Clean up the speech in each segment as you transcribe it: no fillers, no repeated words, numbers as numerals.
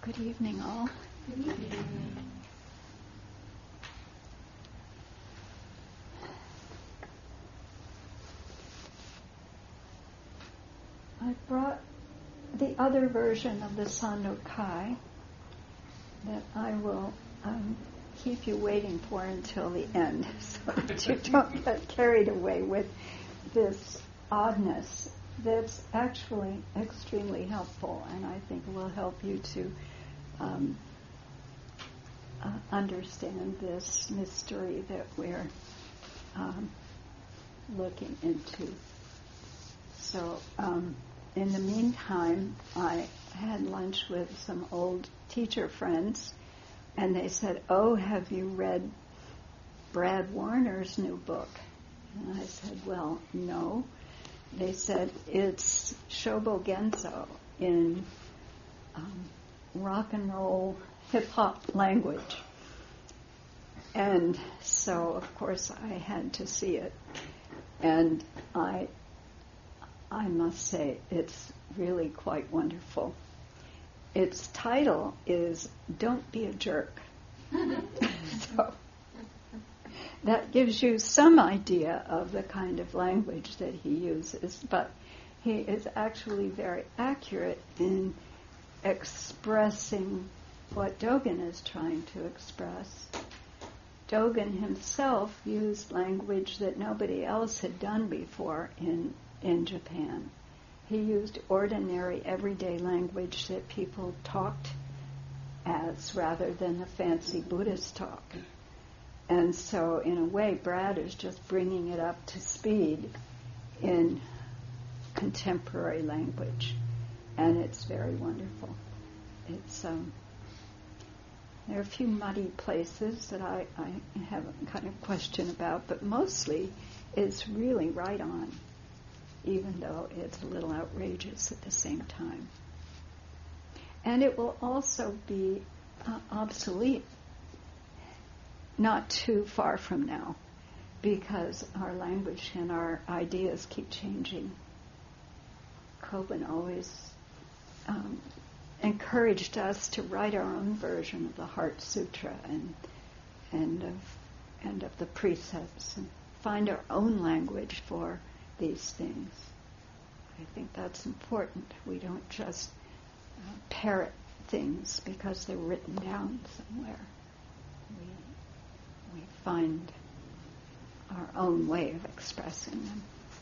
Good evening, all. Good evening. I brought the other version of the Sandokai that I will keep you waiting for until the end, so that you don't get carried away with this oddness that's actually extremely helpful, and I think will help you to understand this mystery that we're looking into. So in the meantime, I had lunch with some old teacher friends, and they said, "Oh, have you read Brad Warner's new book?" And I said, "Well, no." They said, "It's Shobo Genzo in rock and roll hip-hop language." And so, of course, I had to see it. And I must say, it's really quite wonderful. Its title is Don't Be a Jerk. So that gives you some idea of the kind of language that he uses, but he is actually very accurate in expressing what Dogen is trying to express. Dogen himself used language that nobody else had done before in Japan. He used ordinary, everyday language that people talked as rather than the fancy Buddhist talk. And so, in a way, Brad is just bringing it up to speed in contemporary language. And it's very wonderful. It's there are a few muddy places that I have a kind of question about, but mostly it's really right on, even though it's a little outrageous at the same time. And it will also be obsolete not too far from now, because our language and our ideas keep changing. Kobun always encouraged us to write our own version of the Heart Sutra and of the precepts, and find our own language for these things. I think that's important. We don't just parrot things because they're written down somewhere. We find our own way of expressing them.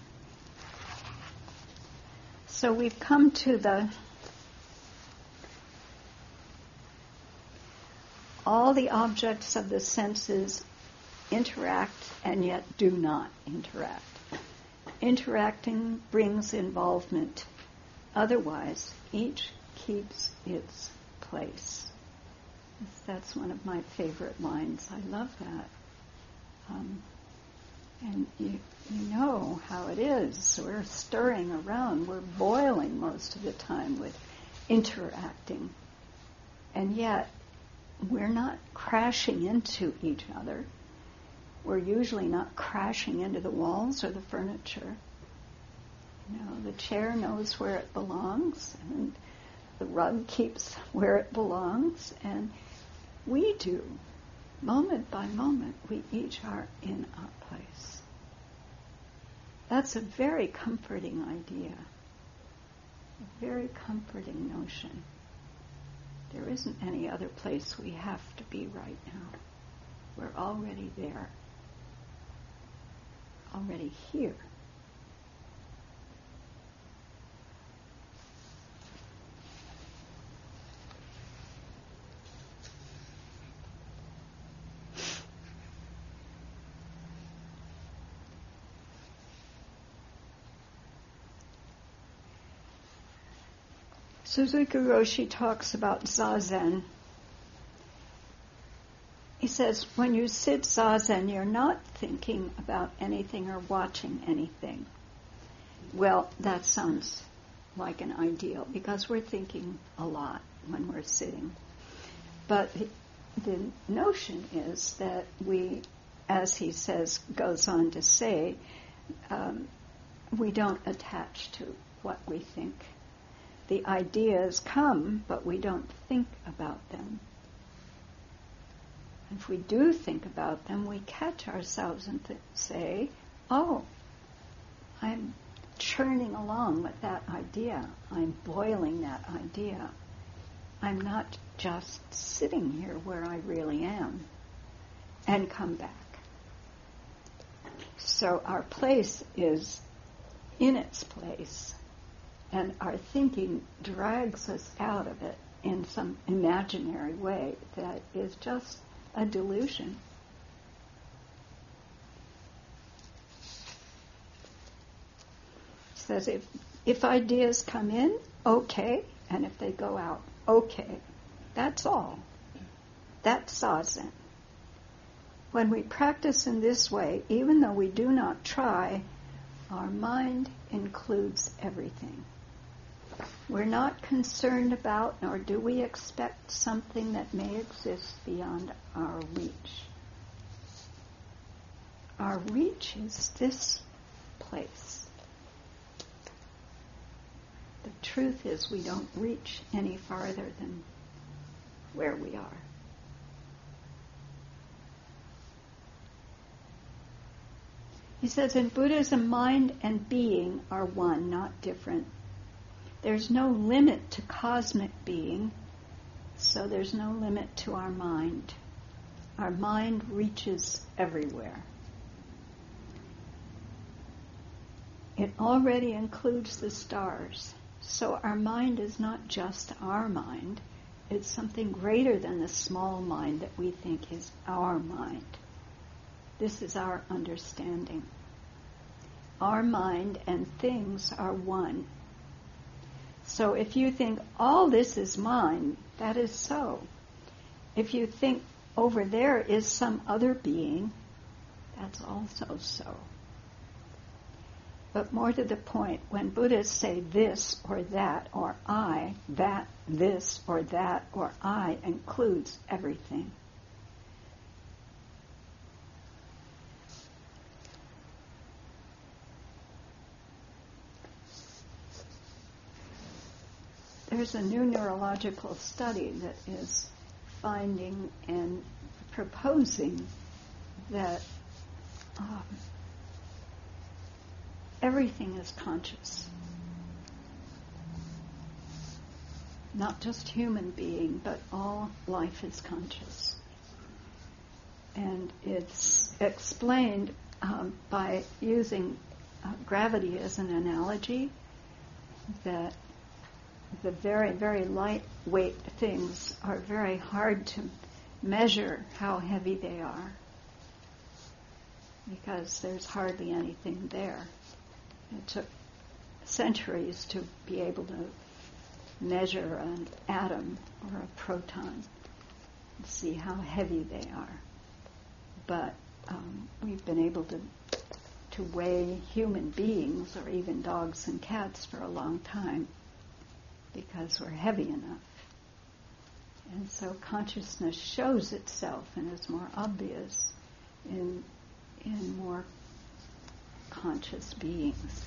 So we've come to all the objects of the senses interact and yet do not interact. Interacting brings involvement. Otherwise, each keeps its place. That's one of my favorite lines. I love that. And you know how it is. We're stirring around. We're boiling most of the time with interacting. And yet, we're not crashing into each other. We're usually not crashing into the walls or the furniture. The chair knows where it belongs, and the rug keeps where it belongs, and we do. Moment by moment, we each are in our place. That's a very comforting idea, a very comforting notion. There isn't any other place we have to be right now. We're already there, already here. Suzuki Roshi talks about Zazen. He says, when you sit Zazen, you're not thinking about anything or watching anything. Well, that sounds like an ideal, because we're thinking a lot when we're sitting. But the notion is that we, as he says, goes on to say, we don't attach to what we think. The ideas come, but we don't think about them. If we do think about them, we catch ourselves and say, oh, I'm churning along with that idea. I'm boiling that idea. I'm not just sitting here where I really am, and come back. So our place is in its place, and our thinking drags us out of it in some imaginary way that is just a delusion. It says if ideas come in, okay, and if they go out, okay. That's all. That's Zazen. When we practice in this way, even though we do not try, our mind includes everything. We're not concerned about, nor do we expect something that may exist beyond our reach. Our reach is this place. The truth is we don't reach any farther than where we are. He says in Buddhism, mind and being are one, not different. There's no limit to cosmic being, so there's no limit to our mind. Our mind reaches everywhere. It already includes the stars, so our mind is not just our mind. It's something greater than the small mind that we think is our mind. This is our understanding. Our mind and things are one. So if you think, all this is mine, that is so. If you think over there is some other being, that's also so. But more to the point, when Buddhists say this or that or I, that, this or that or I includes everything. There's a new neurological study that is finding and proposing that everything is conscious. Not just human being, but all life is conscious. And it's explained by using gravity as an analogy, that the very, very lightweight things are very hard to measure how heavy they are, because there's hardly anything there. It took centuries to be able to measure an atom or a proton and see how heavy they are. But we've been able to weigh human beings, or even dogs and cats, for a long time, because we're heavy enough. And so consciousness shows itself and is more obvious in more conscious beings.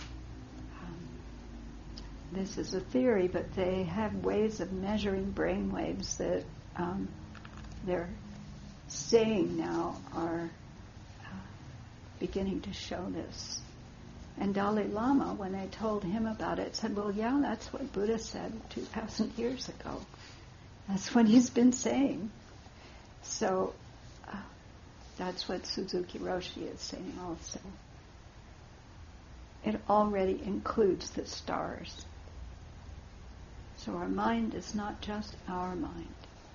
This is a theory, but they have ways of measuring brain waves that they're saying now are beginning to show this. And Dalai Lama, when they told him about it, said, well, yeah, that's what Buddha said 2,000 years ago. That's what he's been saying. So that's what Suzuki Roshi is saying also. It already includes the stars. So our mind is not just our mind.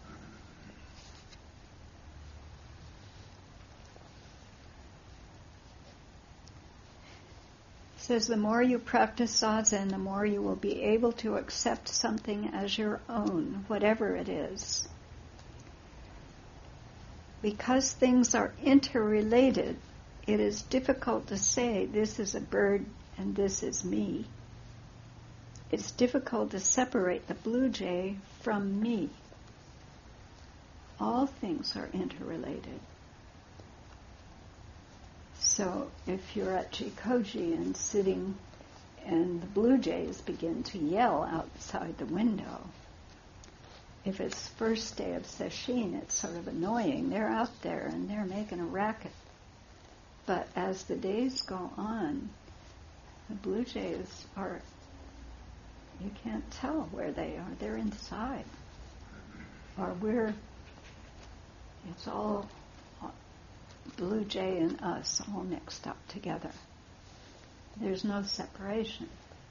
It says the more you practice Zazen, the more you will be able to accept something as your own, whatever it is. Because things are interrelated, it is difficult to say this is a bird and this is me. It's difficult to separate the blue jay from me. All things are interrelated. So if you're at Jikoji and sitting and the blue jays begin to yell outside the window, if it's first day of sesshin, it's sort of annoying. They're out there and they're making a racket. But as the days go on, the blue jays are, you can't tell where they are. They're inside. Or it's all blue jay and us all mixed up together. There's no separation.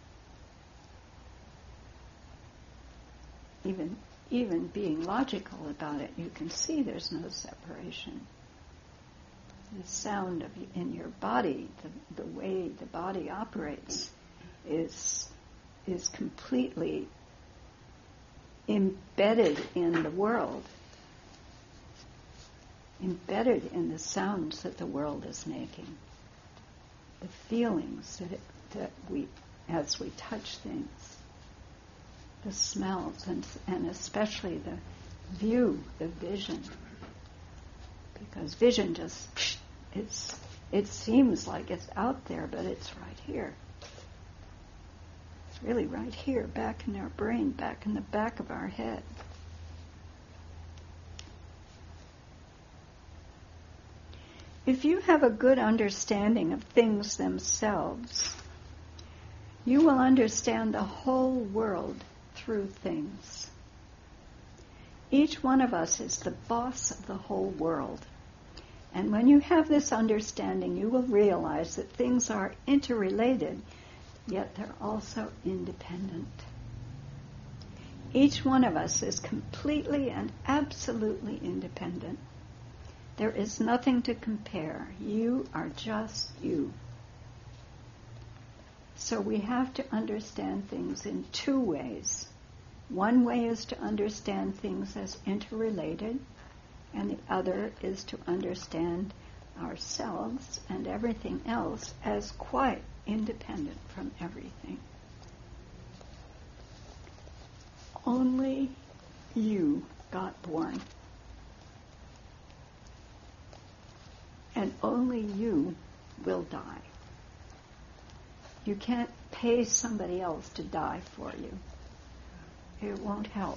Even being logical about it, you can see there's no separation. The sound in your body, the way the body operates, is completely embedded in the world, embedded in the sounds that the world is making, the feelings that we, as we touch things, the smells, and especially the view, the vision. Because vision just, it seems like it's out there, but it's right here. It's really right here, back in our brain, back in the back of our head. If you have a good understanding of things themselves, you will understand the whole world through things. Each one of us is the boss of the whole world. And when you have this understanding, you will realize that things are interrelated, yet they're also independent. Each one of us is completely and absolutely independent. There is nothing to compare. You are just you. So we have to understand things in two ways. One way is to understand things as interrelated, and the other is to understand ourselves and everything else as quite independent from everything. Only you got born. And only you will die. You can't pay somebody else to die for you. It won't help.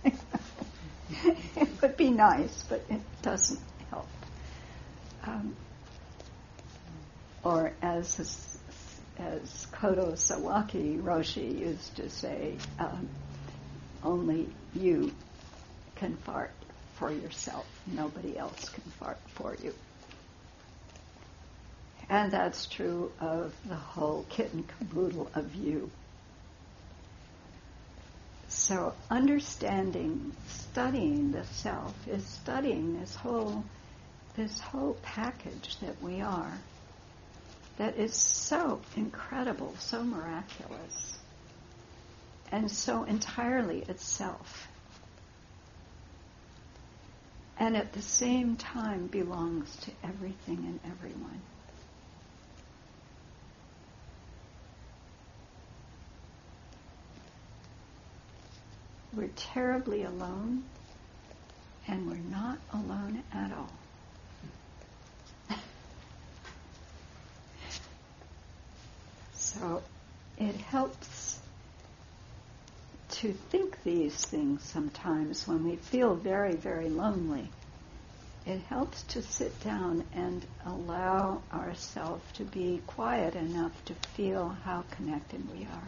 It would be nice, but it doesn't help. Or as Kodo Sawaki Roshi used to say, only you can fart for yourself. Nobody else can fart for you. And that's true of the whole kit and caboodle of you. So understanding, studying the self is studying this whole package that we are, that is so incredible, so miraculous, and so entirely itself, and at the same time belongs to everything and everyone. We're terribly alone, and we're not alone at all. So it helps to think these things sometimes when we feel very, very lonely. It helps to sit down and allow ourselves to be quiet enough to feel how connected we are.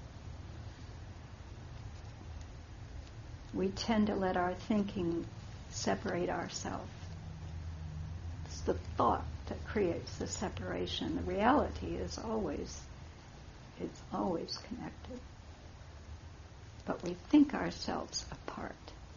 We tend to let our thinking separate ourselves. It's the thought that creates the separation. The reality is always connected. But we think ourselves apart.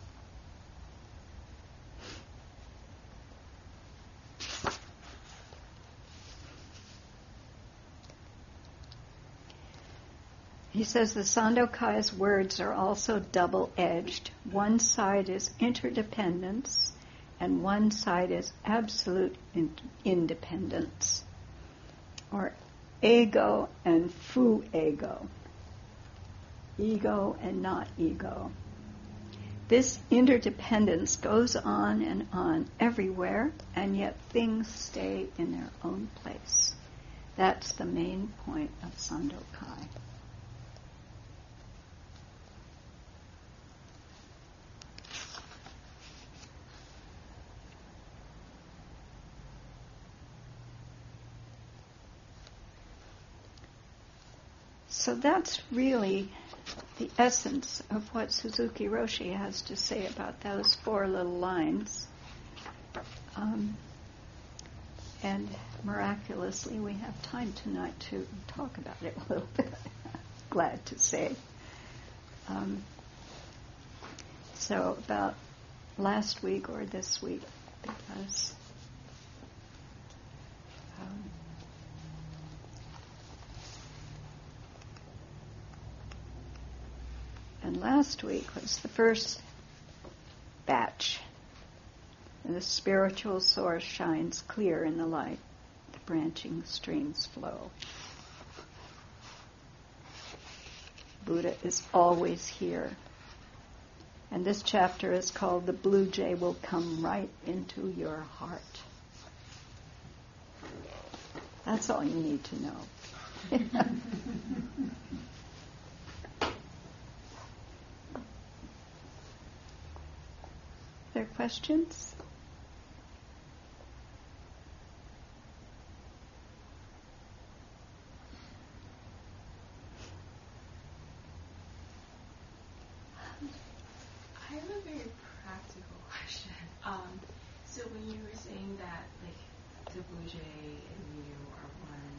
He says the Sandokai's words are also double-edged. One side is interdependence, and one side is absolute independence, or ego and fu-ego, ego and not ego. This interdependence goes on and on everywhere, and yet things stay in their own place. That's the main point of Sandokai. So that's really the essence of what Suzuki Roshi has to say about those 4 little lines. And miraculously, we have time tonight to talk about it a little bit. Glad to say. So about last week or this week, because and last week was the first batch. The spiritual source shines clear in the light. The branching streams flow. Buddha is always here. And this chapter is called The Blue Jay Will Come Right Into Your Heart. That's all you need to know. Are there questions? I have a very practical question. So when you were saying that, like, the Blue Jay and you are one,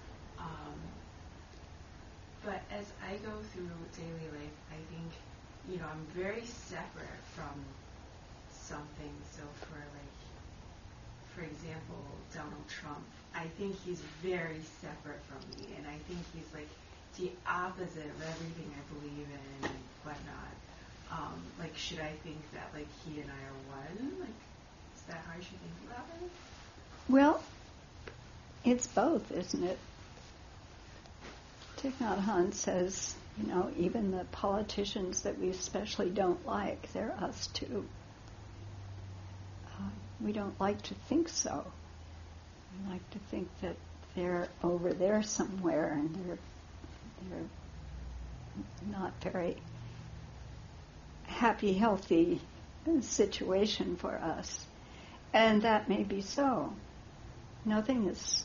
but as I go through daily life, I think, I'm very separate from something. So for example, Donald Trump, I think he's very separate from me, and I think he's like the opposite of everything I believe in and whatnot. Should I think that, like, he and I are one? Like, is that how I should think about it? Well, it's both, isn't it? Thich Nhat Hanh says, even the politicians that we especially don't like, they're us too. We don't like to think so. We like to think that they're over there somewhere and they're not very happy, healthy situation for us. And that may be so. Nothing is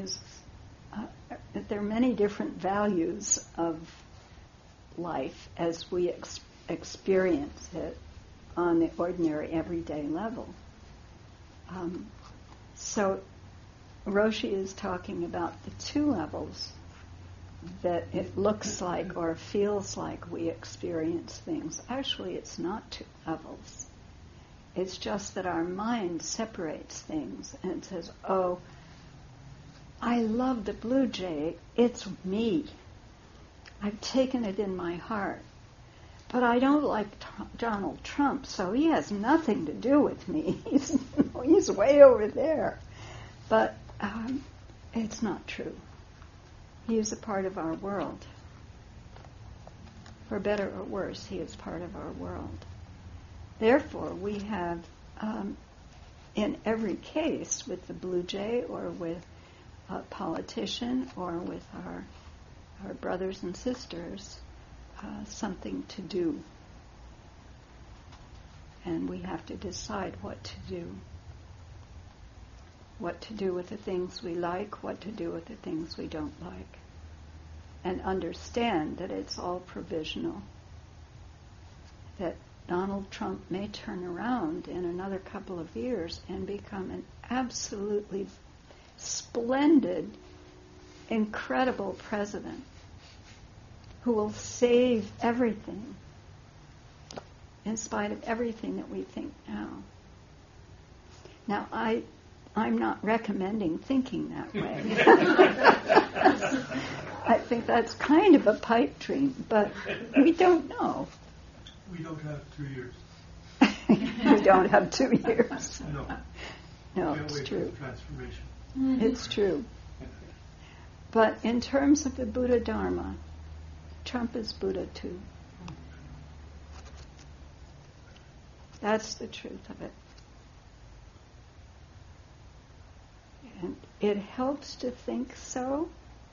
there are many different values of life as we experience it on the ordinary, everyday level. So Roshi is talking about the 2 levels that it looks like or feels like we experience things. Actually, it's not 2 levels. It's just that our mind separates things and says, oh, I love the Blue Jay. It's me. I've taken it in my heart. But I don't like Donald Trump, so he has nothing to do with me. He's way over there. But it's not true. He is a part of our world. For better or worse, he is part of our world. Therefore, we have, in every case, with the Blue Jay or with a politician or with our brothers and sisters, something to do. And we have to decide what to do. What to do with the things we like, what to do with the things we don't like. And understand that it's all provisional. That Donald Trump may turn around in another couple of years and become an absolutely splendid, incredible president who will save everything in spite of everything that we think now. Now, I'm not recommending thinking that way. I think that's kind of a pipe dream, but we don't know. We don't have 2 years. We don't have 2 years. No. No, Can't it's wait true. For transformation. It's true. But in terms of the Buddha Dharma, Trump is Buddha too. That's the truth of it. And it helps to think so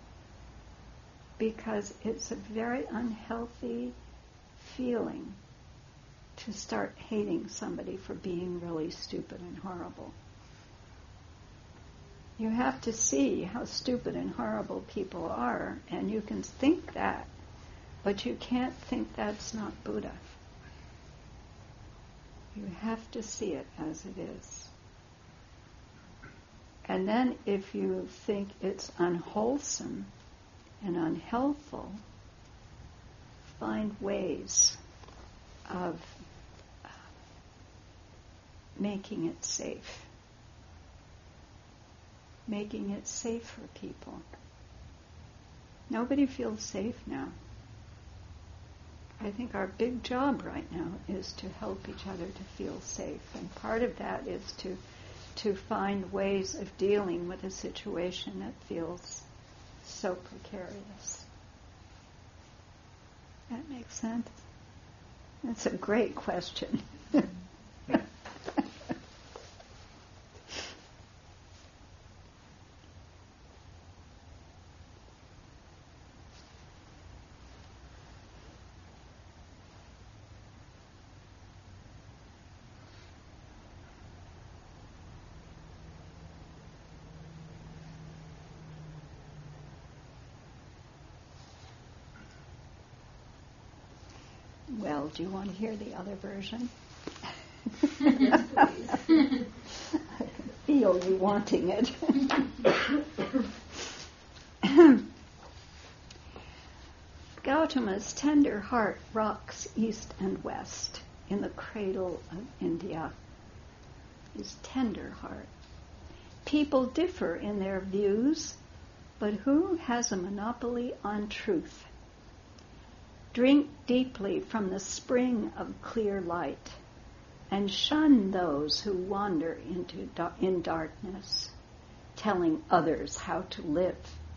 because it's a very unhealthy feeling to start hating somebody for being really stupid and horrible. You have to see how stupid and horrible people are, and you can think that, but you can't think that's not Buddha. You have to see it as it is. And then if you think it's unwholesome and unhelpful, find ways of making it safe. Making it safe for people. Nobody feels safe now. I think our big job right now is to help each other to feel safe. And part of that is to find ways of dealing with a situation that feels so precarious. That makes sense? That's a great question. Well, do you want to hear the other version? Yes, please. I can feel you wanting it. Gautama's tender heart rocks east and west in the cradle of India. His tender heart. People differ in their views, but who has a monopoly on truth? Drink deeply from the spring of clear light, and shun those who wander in darkness, telling others how to live.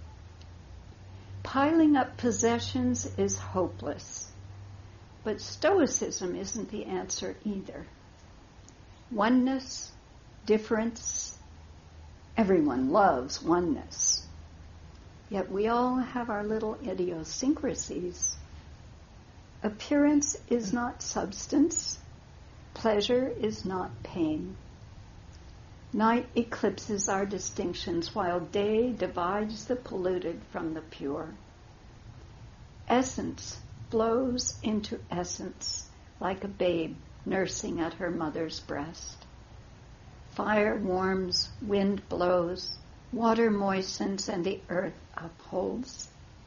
Piling up possessions is hopeless, but Stoicism isn't the answer either. Oneness, difference, everyone loves oneness. Yet we all have our little idiosyncrasies. Appearance is not substance. Pleasure is not pain. Night eclipses our distinctions while day divides the polluted from the pure. Essence flows into essence like a babe nursing at her mother's breast. Fire warms, wind blows, water moistens, and the earth upholds.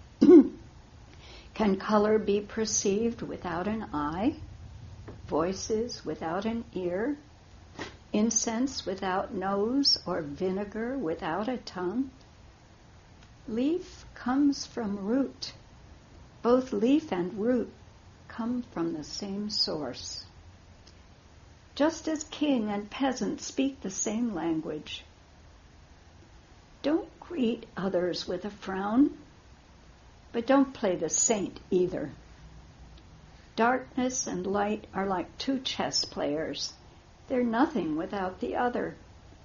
Can color be perceived without an eye? Voices without an ear? Incense without nose, or vinegar without a tongue? Leaf comes from root. Both leaf and root come from the same source. Just as king and peasant speak the same language. Don't greet others with a frown, but don't play the saint either. Darkness and light are like two chess players. They're nothing without the other.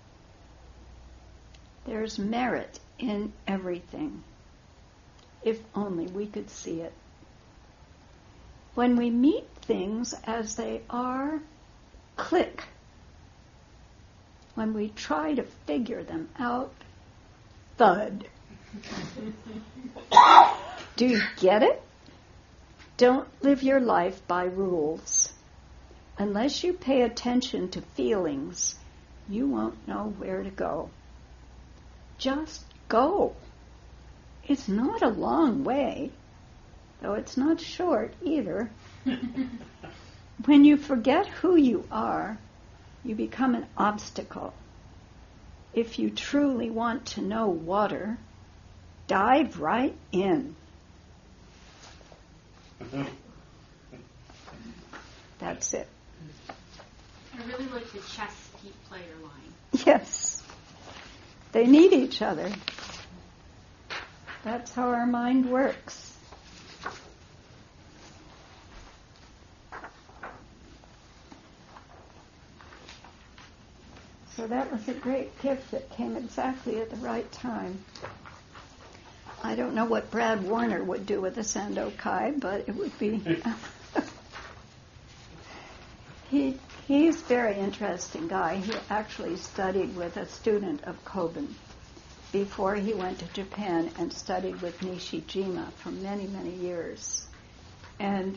There's merit in everything, if only we could see it. When we meet things as they are, click. When we try to figure them out, thud. Do you get it? Don't live your life by rules. Unless you pay attention to feelings, you won't know where to go. Just go. It's not a long way, though it's not short either. When you forget who you are, you become an obstacle. If you truly want to know water, dive right in. That's it. I really like the chess player line. Yes. They need each other. That's how our mind works. So that was a great gift that came exactly at the right time. I don't know what Brad Warner would do with a Sandokai, but it would be... He's a very interesting guy. He actually studied with a student of Kobun. before he went to Japan and studied with Nishijima for many, many years. And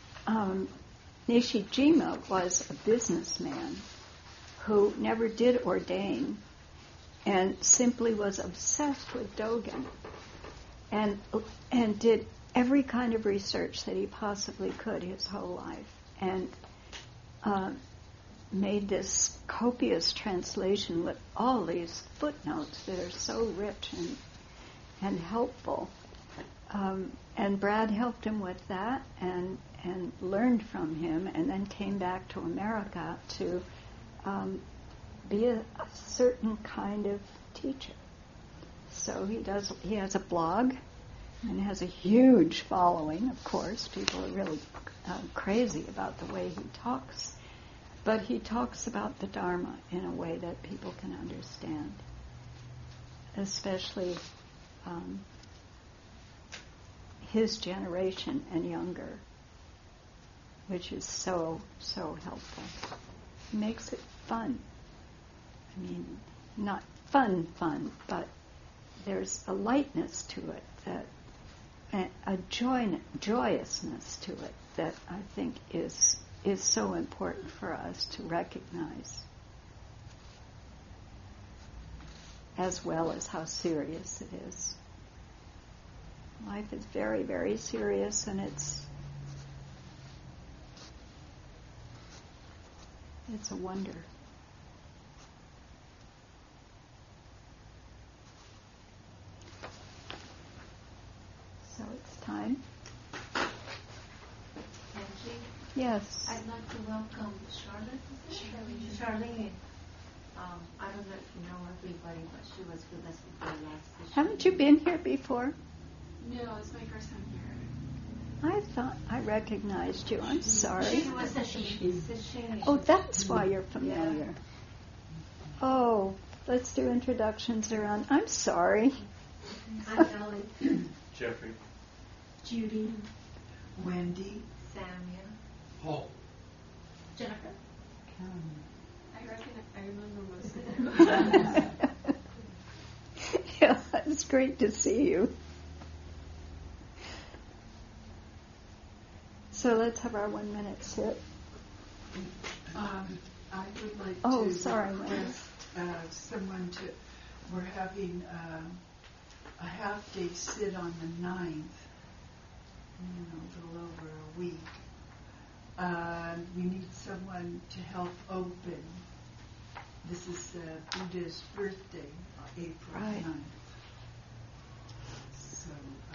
Nishijima was a businessman who never did ordain and simply was obsessed with Dogen and did every kind of research that he possibly could his whole life, and made this copious translation with all these footnotes that are so rich and helpful. And Brad helped him with that and learned from him, and then came back to America to be a certain kind of teacher. So he has a blog and has a huge following, of course. People are really crazy about the way he talks. But he talks about the Dharma in a way that people can understand, especially his generation and younger, which is so, so helpful. He makes it fun. I mean, not fun, but there's a lightness to it, that a joyousness to it that I think is so important for us to recognize, as well as how serious it is. Life is very, very serious, and it's a wonder. So it's time. Angie? Yes. I'd like to welcome Charlotte. Charlene. I don't know if you know everybody, but she was with us before last session. Haven't you been here before? No, it's my first time here. I thought I recognized you. I'm sorry. She was a she. Oh, that's why you're familiar. Yeah. Oh, let's do introductions around. I'm sorry. I'm Ellen. Jeffrey. Judy. Wendy. Samuel. Paul. Jennifer. I remember most of them. Yeah, it's great to see you. So let's have our 1 minute sit. I would like Oh, to sorry, request someone to, we're having a half-day sit on the 9th, a little over a week. We need someone to help open. This is Buddha's birthday, April Right. 9th. So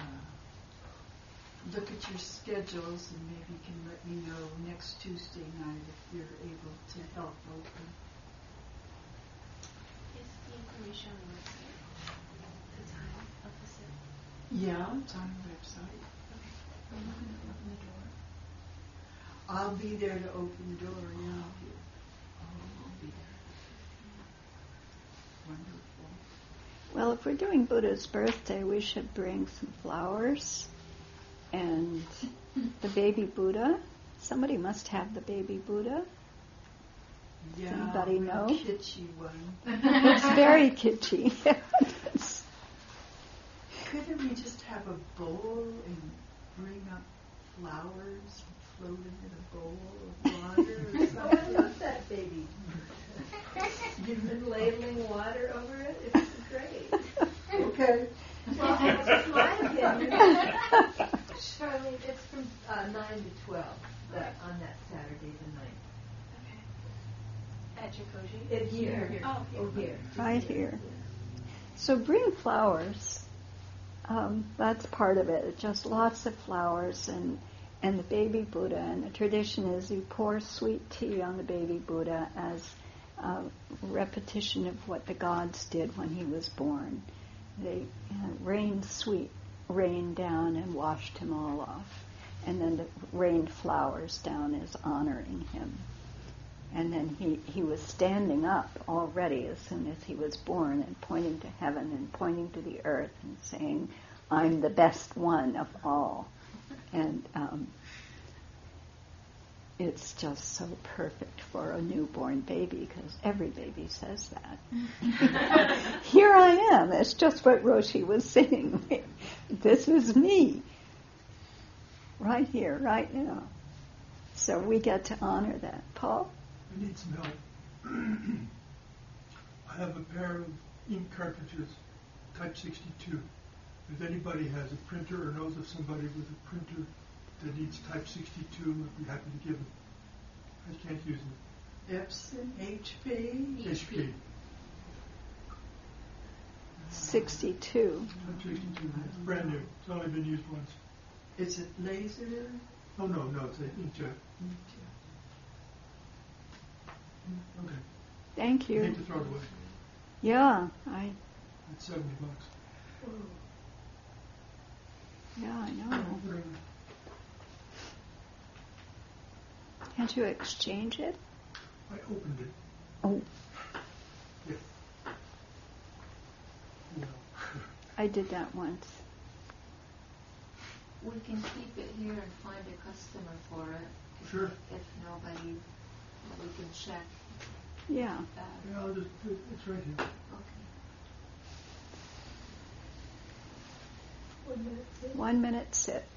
look at your schedules and maybe you can let me know next Tuesday night if you're able to help open. Is the information on the website? The time of the sit? Yeah, it's on the website. Okay. Are you going to open the door? I'll be there to open the door, yeah. I'll be there. Wonderful. Well, if we're doing Buddha's birthday, we should bring some flowers and the baby Buddha. Somebody must have the baby Buddha. Yeah, Anybody know? kitschy one. It's very kitschy. Couldn't we just have a bowl and bring up flowers and float them in a bowl of water or something? I love that baby. You've been ladling water over it? It's great. Okay. Well, that's my opinion. Charlene, it's from 9 to 12 on that Saturday the 9th. At Jikoji? It's here. Oh, here. Here. Right here. So bring flowers. That's part of it. Just lots of flowers and the baby Buddha. And the tradition is you pour sweet tea on the baby Buddha as a repetition of what the gods did when he was born. They rained sweet rain down and washed him all off. And then the rained flowers down as honoring him. And then he was standing up already as soon as he was born and pointing to heaven and pointing to the earth and saying, I'm the best one of all. And it's just so perfect for a newborn baby because every baby says that. Here I am. It's just what Roshi was saying. This is me. Right here, right now. So we get to honor that. Paul? I need some help. I have a pair of ink cartridges, Type 62. If anybody has a printer or knows of somebody with a printer that needs Type 62, I'd be happy to give them. I can't use them. Epson, HP. HP. 62. Type 62, it's brand new. It's only been used once. Is it laser? Oh, no, it's an inkjet. Okay. Thank I you. hate to throw it away. Yeah, It's $70. I know. Whatever. Can't you exchange it? I opened it. Oh, Yeah. Well, Oh. I did that once. We can keep it here and find a customer for it. Sure. If nobody, we can check. Yeah. yeah, I'll just, it's right here. Okay. 1 minute sit.